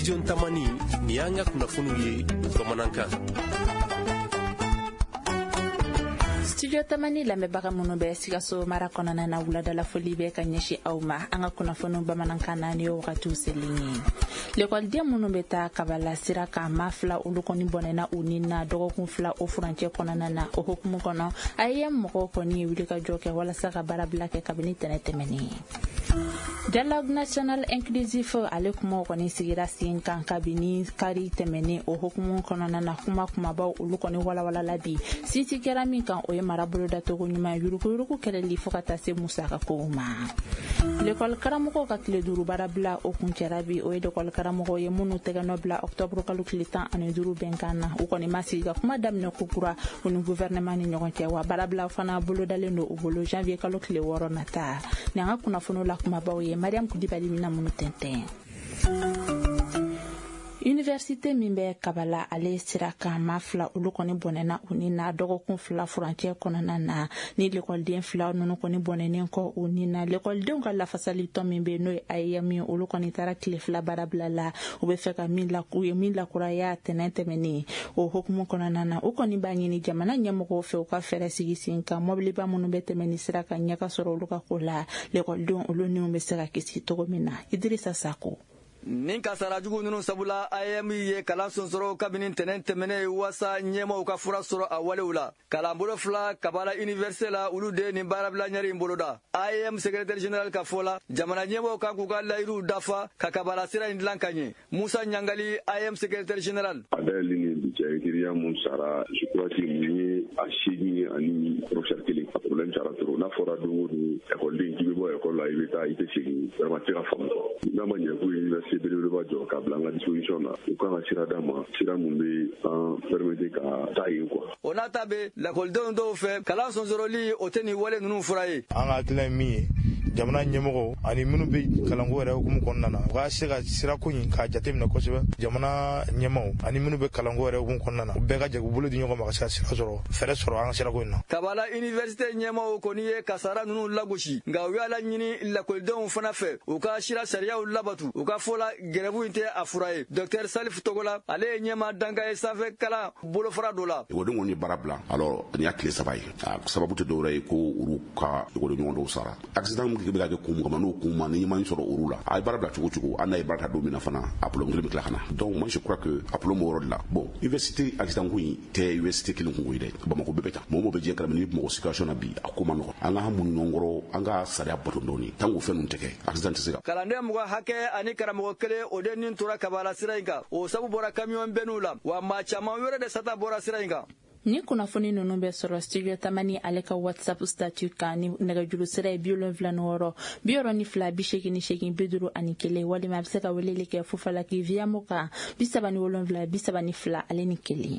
Studio Tamani ni an ka kunnafoniw ye bamanankan. Studio Tamani lamɛnbaga minnu bɛ Sikaso mara kɔnɔna na wuladala foli bɛ ka ɲɛsin aw ma an ka kunnafoniw bamanankan na ni wagatiw selen ye. L'école minnu bɛ taa kabala sira kan ma fila olu kɔni bɔnɛna u ni na dɔgɔkun fila o furancɛ kɔnɔna na o hukumu kɔnɔ a ye mɔgɔw kɔni ye wuli ka jɔ kɛ walasa ka baara bila kɛ kabini tɛnɛ tɛmɛnen. Dialogue national inclusif ale kuma kɔni sigira sen kan kabini kari tɛmɛnen o hukumu kɔnɔna na kuma kumabaw olu kɔni walawalala bi siti kɛra min kan o ye marabolo datogo ɲuman yuruguyurugu kɛlɛli fo ka taa se musaka kow ma. L'école karamɔgɔw ka tile 5 baara bila o kuncɛra bi o ye l'école karamɔgɔw ye minnu tɛgɛnɔ bila octobre kalo tile 15 bɛnkan na u kɔni ma sigi ka kuma daminɛ kokura u ni gouvernement ni ɲɔgɔn cɛ wa baara bila fana bolodalen don u bolo janvier kalo tile 6 nata ni an ka kunnafoniw la kumabaw ye Mariam Kudibali mina minnu tɛntɛn. Université min bɛ kabala ale sira kan ma fila olu kɔni bɔnɛna u ni na dɔgɔkun fila furancɛ kɔnɔna na ni l'écoleden fila ninnu kɔni bɔnɛnen kɔ u ni na l'écoldenw ka lafasali tɔn min bɛ n'o ye AEM ye olu kɔni taara tile fila baara bila la u bɛ fɛ ka min lakuraya tɛnɛn tɛmɛnen o hukumu kɔnɔna na u kɔni b'a ɲini jamana ɲɛmɔgɔw fɛ u ka fɛɛrɛ sigi sen kan mɔbiliba minnu bɛ tɛmɛ ni sira kan ɲɛ ka sɔrɔ olu ka ko la l'écoldenw olu niw bɛ se ka kisi cogo min na Idrissa Sako. Nin kasara jugu nunu sabula AEM ye kalan sonsoro kabini tɛnɛn tɛmɛnen wasa ɲɛmaw ka fura sɔrɔ a walew la kalan bolo fila kabala université la olu de nin baarabila ɲɛri in boloda AEM secrétaire général ka fɔ la jamana ɲɛmaw kan k'u ka layiruw dafa ka kabala sira in dilan ka ɲɛ Musa Ɲangali AEM secrétaire général adali ni bijayiriya mun sara je crois que ni a sigi ani professeur kelen a problème sara trop n'a fɔra don o don écoleden k'i bɛ bɔ école la i bɛ taa i tɛ segin vraiment tɛ ka faamu n'a ma ɲɛ ko université belebeleba jɔ ka bila an ka disposition na u kan ka sira d'a ma sira mun bɛ an permettre ka taa yen quoi. O n'a ta bɛ lakɔlidenw dɔw fɛ kalan sɔnsɔrɔli o tɛ nin wale ninnu fura ye. An ka hakilina ye min ye jamana ɲɛmɔgɔw ani minnu bɛ kalanko yɛrɛ hukumu kɔnɔna na u ka se ka sirako in k'a jateminɛ kosɛbɛ jamana ɲɛmɔgɔw ani minnu bɛ kalanko yɛrɛ hukumu kɔnɔna na u bɛɛ ka jɛ u bolo di ɲɔgɔn ma ka se ka sira sɔrɔ fɛɛrɛ sɔrɔ an ka sirako in na. Kabala université ɲɛmɔgɔw kɔni ye kasara ninnu lagosi nka u y'a laɲini lakɔlidenw fana fɛ u ka sira sariyaw labatu u ka fɔ la gɛrɛbu in tɛ a fura ye Dr Salif Togola ale ye ɲɛma danga ye sanfɛ kalan bolofara dɔ la. Ekɔlidenw kɔni ye baara bila alors nin y'a tile 3 ye a sababu tɛ dɔwɛrɛ ye ko olu ka ekɔliden ɲɔgɔn dɔw sara accident min bɛ ka kɛ kun kama n'o kun ma ni ɲuman sɔrɔ olu la a ye baara bila cogo cogo an n'a ye baara ta don min na fana a problème kelen bɛ tila ka na donc moi je crois que a problème o yɔrɔ de la bon université accident ko in tɛ université kelen kun ko ye dɛ Bamako bɛɛ bɛ taa mɔgɔ bɛ diɲɛ kalama ni mɔgɔ situation na bi a ko ma nɔgɔn an ka mun ɲɔgɔn kɔrɔ an ka sariya bato dɔɔni tant que o fɛn ninnu tɛ kɛ accident tɛ se ka. Kalanden mɔgɔ hakɛ ani karamɔgɔ kelen o de nin tora kabala sira in kan o sabu bɔra camion bɛn'u la wa maa caman wɛrɛ de sata bɔra sira in kan. Ni kunnafoni ninnu bɛ sɔrɔ Studio Tamani ale ka WhatsApp statut kan ni nɛgɛjuru sira ye 76 82 80 51 walima a bɛ se ka weleli kɛ Fufalaki via Moka 37 32 ale ni 1.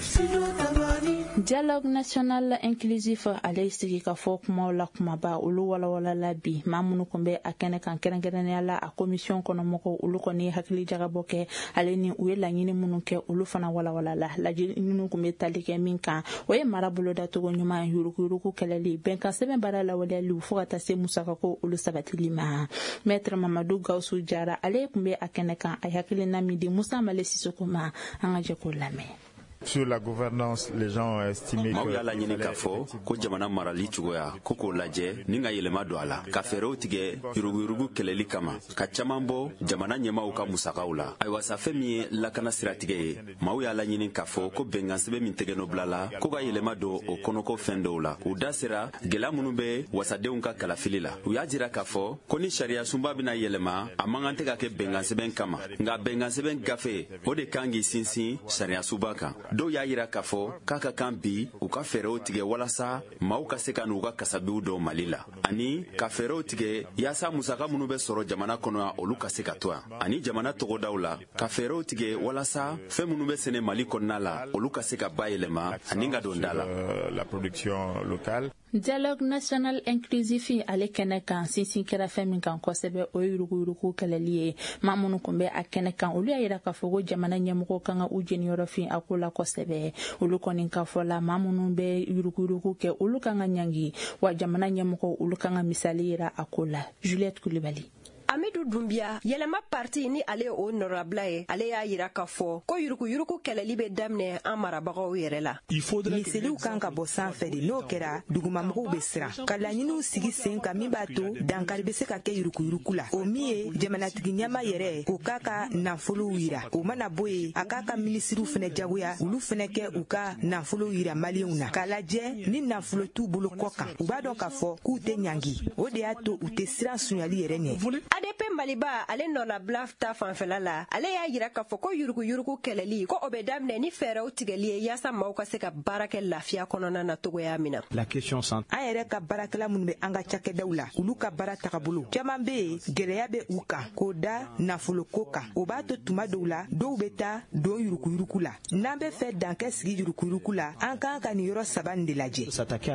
Dialogue national inclusif ale sigi ka fɔ kumaw la kumaba olu walawalala bi maa minnu kun bɛ a kɛnɛ kan kɛrɛnkɛrɛnnenya la a commission kɔnɔ mɔgɔw olu kɔni ye hakili jagabɔ kɛ ale ni u ye laɲini minnu kɛ olu fana walawalala laɲini minnu kun bɛ tali kɛ min kan o ye marabolo datogo ɲuman yuruguyurugu kɛlɛli bɛnkan sɛbɛn baara lawaleyali fo ka taa se musakako olu sabatili ma maître Mamadou Gawusu Jara ale kun bɛ a kɛnɛ kan a hakilina min di Musa Male Sisoko ma an ka jɛ k'o lamɛn. Sur la gouvernance, les gens ont estimé que Mawya la ɲini k'a fɔ ko jamana marali cogoya ko k'o lajɛ ni ka yɛlɛma don a la ka fɛɛrɛw tigɛ yuruguyurugu kɛlɛli kama ka caman bɔ jamana ɲɛmaw ka musakaw la ayiwa sa fɛn min ye lakana siratigɛ ye maaw y'a laɲini k'a fɔ ko bɛnkan sɛbɛn min tɛgɛnɔ bila la ko ka yɛlɛma don o kɔnɔko fɛn dɔw la u da sera gɛlɛya minnu bɛ wasadenw ka kalafili la u y'a jira k'a fɔ ko ni sariya sunba bɛna yɛlɛma a man kan tɛ ka kɛ bɛnkan sɛbɛn kama nka bɛnkan sɛbɛn gafe o de kan k'i sinsin sariya sunba kan dɔw y'a yira k'a fɔ k'a ka kan bi u ka fɛɛrɛw tigɛ walasa maaw ka se ka n'u ka kasabiw dɔn Mali la ani ka fɛɛrɛw tigɛ yaasa musaka minnu bɛ sɔrɔ jamana kɔnɔ olu ka se ka to yan ani jamana tɔgɔdaw la ka fɛɛrɛw tigɛ walasa fɛn minnu bɛ sɛnɛ Mali kɔnɔna la olu ka se ka bayɛlɛma ani ka don da la. La production locale. Dialogue national inclusif ale kɛnɛ kan sinsin kɛra fɛn min kan kosɛbɛ o ye yuruguyurugu kɛlɛli ye maa minnu kun bɛ a kɛnɛ kan olu y'a yira k'a fɔ ko jamana ɲɛmɔgɔw kan ka u jeniyɔrɔ fin a ko la kosɛbɛ olu kɔni ka fɔ la maa minnu bɛ yuruguyurugu kɛ olu kan ka ɲangi wa jamana ɲɛmɔgɔw olu kan ka misali yira a ko la. Juliette Kulibali. Amidou Mamadou Doumbia yɛlɛma parti ni ale o nɔrabla ye ale y'a yira k'a fɔ ko yuruguyurugu kɛlɛli bɛ daminɛ an marabagaw yɛrɛ la. Miseliw kan ka bɔ sanfɛ de, n'o kɛra dugumamɔgɔw bɛ siran ka laɲiniw sigi sen kan min b'a to dankari bɛ se ka kɛ yuruguyurugu la. O min ye jamanatigi ɲɛma yɛrɛ o k'a ka nafolow yira, o mana bɔ yen a k'a ka minisiriw fɛnɛ jagoya olu fɛnɛ kɛ u ka nafolow yira maliyɛnw na k'a lajɛ ni nafolo t'u bolo kɔ kan u b'a dɔn k'a fɔ k'u tɛ ɲangi, o de y'a to u tɛ siran suɲali yɛrɛ ɲɛ. ADP Maliba ale nɔnabila ta fanfɛla la ale y'a yira k'a fɔ ko yuruguyurugu kɛlɛli ko o bɛ daminɛ ni fɛɛrɛw tigɛli ye yaasa maaw ka se ka baara kɛ lafiya kɔnɔna na togoya min na. An yɛrɛ ka baarakɛla minnu bɛ an ka cakɛdaw la olu ka baara tagabolo caman bɛ yen gɛlɛya bɛ u kan k'o da nafolo ko kan, o b'a to tuma dɔw la dɔw bɛ taa don yuruguyurugu la. N'an bɛ fɛ dankɛ sigi yuruguyurugu la an kan ka nin yɔrɔ saba nin de lajɛ.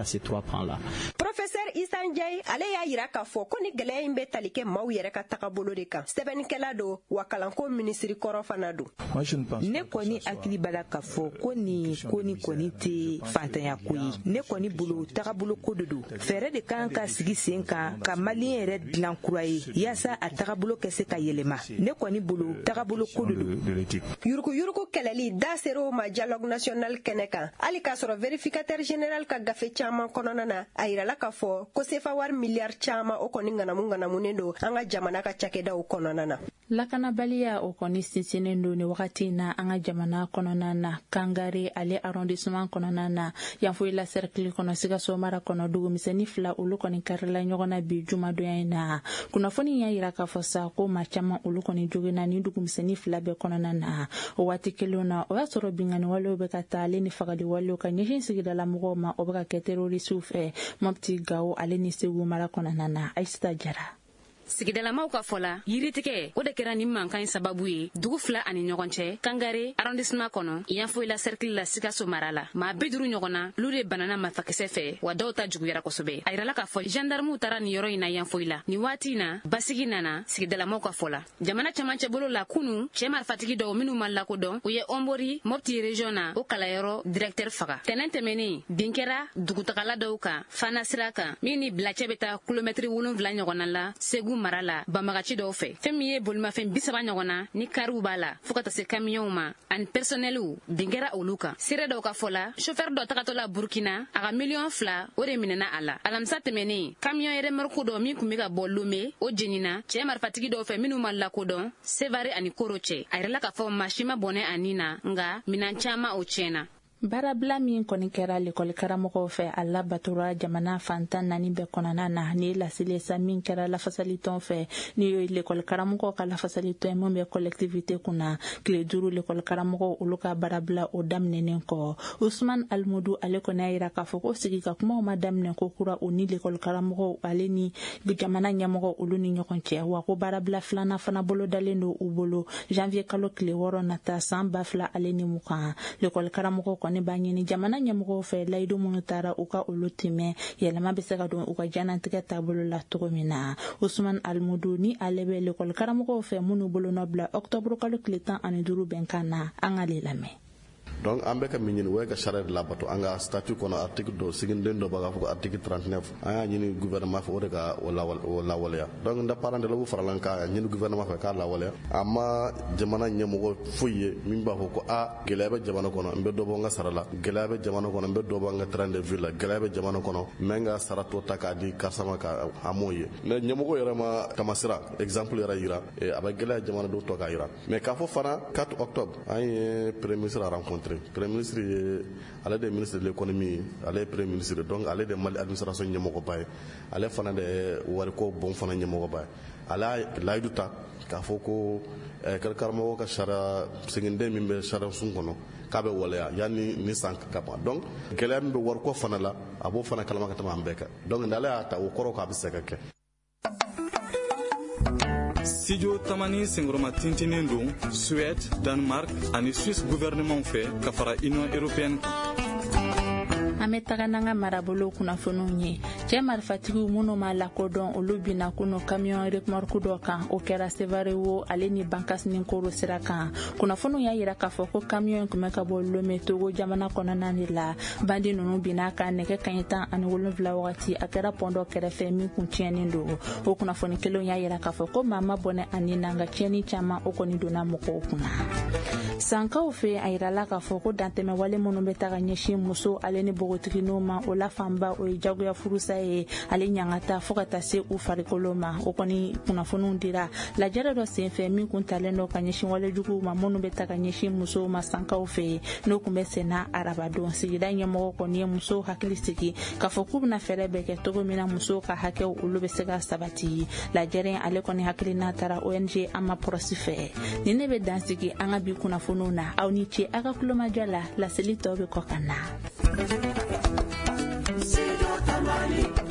Professeur Issa Ndiaye ale y'a yira k'a fɔ ko ni gɛlɛya in bɛ tali kɛ maaw yɛrɛ ka tagabolo de kan. Sɛbɛnnikɛla don wa kalanko minisiri kɔrɔ fana don. Ne kɔni hakili b'a la k'a fɔ ko nin ko ni kɔni tɛ fantanya ko ye. Ne kɔni bolo tagabolo ko de don. Fɛɛrɛ de kan ka sigi sen kan ka maliyɛn yɛrɛ dilan kura ye yaasa a tagabolo kɛ se ka yɛlɛma. Ne kɔni bolo tagabolo ko de don. Yuruguyurugu kɛlɛli da ser'o ma dialogue national kɛnɛ kan hali k'a sɔrɔ vérificateur général ka gafe caman kɔnɔna na a yirala k'a fɔ ko sefa wari miliyari caman o kɔni ŋanamunen don an ka jamana ka cakɛdaw kɔnɔna na. Lakanabaliya o kɔni sinsinnen don ni wagati na an ka jamana kɔnɔna na. Kangare ale arrondissement kɔnɔna na Yanfoyila cercle kɔnɔ Sikaso mara kɔnɔ dugumisɛnnin 2 olu kɔni karila ɲɔgɔn na bi jumadonya in na. Kunnafoni y'a yira k'a fɔ sa ko maa caman olu kɔni joginna ni dugumisɛnnin 2 bɛɛ kɔnɔna na. O waati kelen na o y'a sɔrɔ bingani walew bɛ ka taa ale ni fagali walew ka ɲɛsin sigidala mɔgɔw ma o bɛ ka kɛ terrorisiw fɛ Mopti Gawo ale ni Segu mara kɔnɔna na. Aïssata Jara. Sigidalamaw ka fɔla yiritigɛ o de kɛra ni mankan sababu ye dugu 2 ani ɲɔgɔn cɛ Kangare arrondissement kɔnɔ Yanfoyila cercle la Sikaso mara la maa 50 ɲɔgɔnna lu de banana mafakisɛ fɛ wa dɔw ta juguyara kosɛbɛ a yirala k'a fɔ gendarmew taara ni yɔrɔ in na Yanfoyila ni waati na basigi nana sigidalamaw ka fɔla jamana camancɛ bolo la kunu cɛ marifatigi dɔw minnu ma lakodɔn u ye Ombori Mopti region na o kalayɔrɔ directeur faga tɛnɛn tɛmɛnen bin kɛra dugutagala dɔw kan Fana sira kan min ni bilacɛ bɛ taa kilomɛtiri 7 ɲɔgɔnna la Segu mara la banbagaci dɔw fɛ fɛn min ye bolimafɛn 30 ɲɔgɔnna ni kariw b'a la fo ka taa se kamiyɔnw ma ani personnelw bin kɛra olu kan sira dɔw ka fɔ la chauffeur dɔ tagatɔla Burkina a ka miliyɔn 2 o de minɛna a la alamisa tɛmɛnen kamiyɔn remorque dɔ min kun bɛ ka bɔ Lomé o jenina cɛ marifatigi dɔw fɛ minnu ma lakodɔn Sevare ani Koro cɛ a yirala k'a fɔ masi ma bɔnɛ a nin na nga minan caman o tiɲɛna. Baarabila min kɔni kɛra l'école karamɔgɔw fɛ a labatora jamana fantan 4 bɛɛ kɔnɔna na ni lasili sa min kɛra lafasalitɔn fɛ ni ye l'école karamɔgɔw ka lafasalitɔn mun bɛ collectivité kunna tile 5 l'école karamɔgɔw olu ka baarabila o daminɛnen kɔ Ousmane Almoudou ale kɔni a yira k'a fɔ ko sigi ka kumaw ma daminɛ ko kura o ni l'école karamɔgɔw ale ni jamana ɲɛmɔgɔ olu ni ɲɔgɔn cɛ wa ko baarabila filanan fana bolo dalen don u bolo janvier kalo tile 6 nata san 2000 ale ni mukan l'école karamɔgɔw kɔni b'a ɲini jamana ɲɛmɔgɔw fɛ layidu minnu taara u ka olu tɛmɛ yɛlɛma bɛ se ka don u ka janatigɛ taabolo la cogo min na Ousmane Almoudou ni ale bɛ l'école karamɔgɔw fɛ minnu bolo nɔ bila octobre kalo tile 15 bɛnkan na an ka le lamɛn. Donc an bɛ ka min ɲini o ye ka charia de labato an ka statut kɔnɔ article dɔ sigilen dɔ b'a ka fɔ ko article 39 an y'a ɲini gouvernement fɛ o de ka o lawaleya donc n da parent de la u faralan ka ɲini gouvernement fɛ k'a lawaleya a ma jamana ɲɛmɔgɔ foyi ye min b'a fɔ ko gɛlɛya bɛ jamana kɔnɔ n bɛ dɔ bɔ n ka sara la gɛlɛya bɛ jamana kɔnɔ n bɛ dɔ bɔ n ka train de vie la gɛlɛya bɛ jamana kɔnɔ n bɛ n ka sara tɔ ta k'a di karisa ma ka a m'o ye mais ɲɛmɔgɔ yɛrɛ ma tamasira exemple yɛrɛ yira a bɛ gɛlɛya jamana dɔw tɔ k'a yira mais k'a fɔ fana 4 octobre an ye premier ministre rencontré premier ministre ye ale de ministre de l'économie ale premier ministre donc ale de Mali administration ɲɛmɔgɔba ye ale fana de wariko bon fana ɲɛmɔgɔba ye ale layidu ta k'a fɔ ko karamɔgɔ ka sariya siginden min bɛ sariya sun kɔnɔ k'a bɛ waleya yanni ni san ka ban donc gɛlɛya min bɛ wariko fana la a b'o fana kalama ka tɛmɛ an bɛɛ kan donc n'ale y'a ta o kɔrɔ k'a bɛ se ka kɛ. Studio Tamani Sengoroma tintinin don Suède, Danemark ani Suisse gouvernement fɛ ka fara Union européenne kan. ame tagananga marabolo kunnafoniw ye cɛ marifatigiw minnu ma lakodɔn olu bina kunu kamiyon remorku dɔ kan o kɛra Sevarewo ale ni bankasini koro sira kan kunnafoniw y'a yira k'a fɔ ko kamiyon kun bɛ ka bɔ Lome Togo jamana kɔnɔna de la bandi ninnu bina ka nɛgɛ kaɲɛ 17 wagati a kɛra pɔn dɔ kɛrɛfɛ min kun tiɲɛnen don o kunnafoni kelen y'a yira k'a fɔ ko maa ma bɔnɛ ani nanga tiɲɛni caman o kɔni donna mɔgɔw kunna sankaw fɛ a yirala k'a fɔ ko dantɛmɛ wale minnu bɛ taga ɲɛsin muso ale ni bogotigininw ma o la fanba o ye jagoya furusa ye ale ɲangata fo ka taa se u farikolo ma o kɔni kunnafoniw dira lajɛrɛ dɔ senfɛ min kun talen dɔ ka ɲɛsin walejuguw ma minnu bɛ taga ɲɛsin musow ma sankaw fɛ n'o kun bɛ senna arabadon sigida ɲɛmɔgɔ kɔni ye musow hakili sigi k'a fɔ k'u bɛna fɛɛrɛ bɛɛ kɛ cogo min na musow ka hakɛw olu bɛ se ka sabati lajɛrɛ ale kɔni hakilina tara ONG Ama Prosi fɛ ni ne bɛ dansigi an ka bi kunnafoniw na aw ni ce a ka kulomajɔ la laseli tɔw bɛ kɔ ka na.